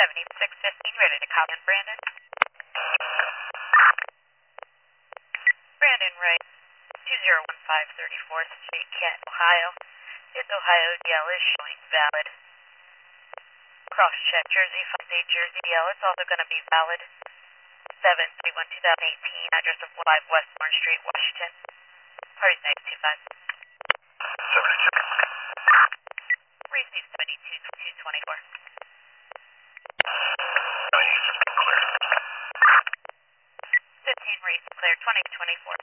7615, ready to call in Brandon. Brandon Wright, 201-5 34th Street, Canton, Ohio. His Ohio DL is showing valid. Cross-check Jersey, 58 Jersey DL. It's also going to be valid. 731-2018, address of 5 West Orange Street, Washington. Party next 25. 72. Receive 72-224. 15 race clear, 2024.